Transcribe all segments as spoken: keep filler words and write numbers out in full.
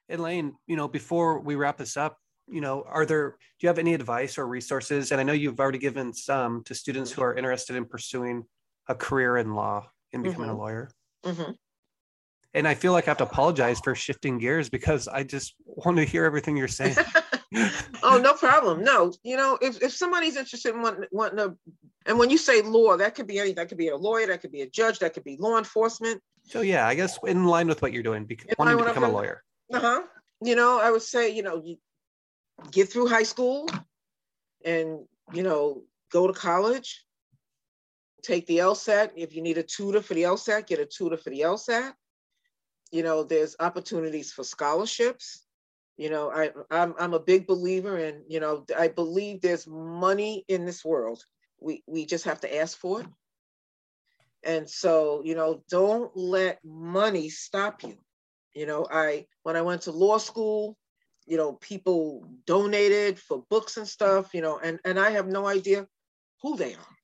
Elaine, you know, before we wrap this up, you know, are there, do you have any advice or resources? And I know you've already given some to students who are interested in pursuing a career in law and becoming a Mm-hmm. lawyer. Mm-hmm. And I feel like I have to apologize for shifting gears because I just want to hear everything you're saying. Oh, no problem. No, you know, if, if somebody's interested in wanting, wanting to, and when you say law, that could be any, that could be a lawyer, that could be a judge, that could be law enforcement. So yeah, I guess in line with what you're doing, bec- In wanting line to with become a what lawyer. Uh-huh. You know, I would say, you know, you get through high school and, you know, go to college, take the LSAT. If you need a tutor for the LSAT, get a tutor for the LSAT. You know, there's opportunities for scholarships. You know, I, I'm, I'm a big believer in, you know, I believe there's money in this world. We, we just have to ask for it. And so, you know, don't let money stop you. You know, I, when I went to law school, you know, people donated for books and stuff, you know, and, and I have no idea who they are.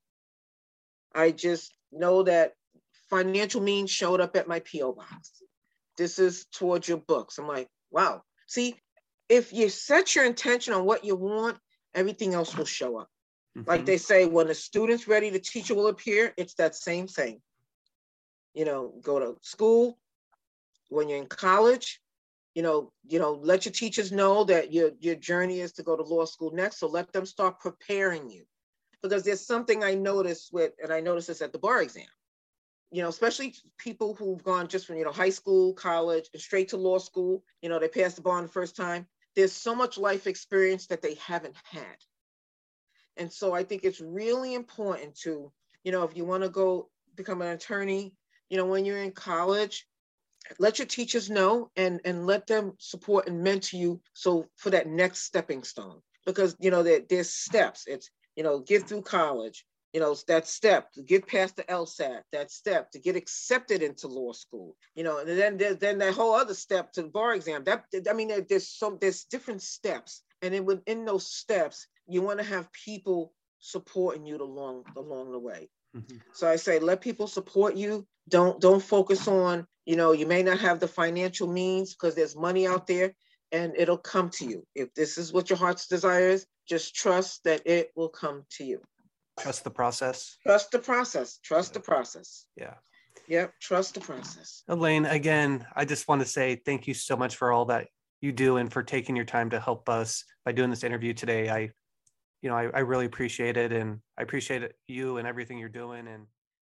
I just know that financial means showed up at my P O box. This is towards your books. I'm like, wow. See, if you set your intention on what you want, everything else will show up. Mm-hmm. Like they say, when the student's ready, the teacher will appear. It's that same thing. You know, go to school. When you're in college, you know, you know, let your teachers know that your, your journey is to go to law school next. So let them start preparing you. Because there's something I noticed with, and I noticed this at the bar exam, you know, especially people who've gone just from, you know, high school, college, and straight to law school, you know, they passed the bar on the first time. There's so much life experience that they haven't had. And so I think it's really important to, you know, if you want to go become an attorney, you know, when you're in college, let your teachers know and, and let them support and mentor you. So for that next stepping stone, because, you know, there, there's steps. It's, you know, get through college, you know, that step to get past the LSAT, that step to get accepted into law school, you know, and then there's then that whole other step to the bar exam. That, I mean, there, there's some, there's different steps. And then within those steps, you want to have people supporting you along, along the way. Mm-hmm. So I say, let people support you. Don't, don't focus on, you know, you may not have the financial means because there's money out there and it'll come to you. If this is what your heart's desire is, just trust that it will come to you. Trust the process. Trust the process. Trust yeah. the process. Yeah. Yep. Trust the process. Elaine, again, I just want to say thank you so much for all that you do and for taking your time to help us by doing this interview today. I, you know, I, I really appreciate it. And I appreciate it, you and everything you're doing. And